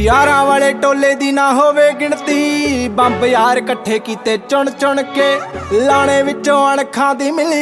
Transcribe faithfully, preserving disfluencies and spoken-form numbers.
यारां वाले टोले दी ना होवे गिणती, बंब यार कट्ठे कीते चुन चुन के, लाणे विचों अणखां दी मिली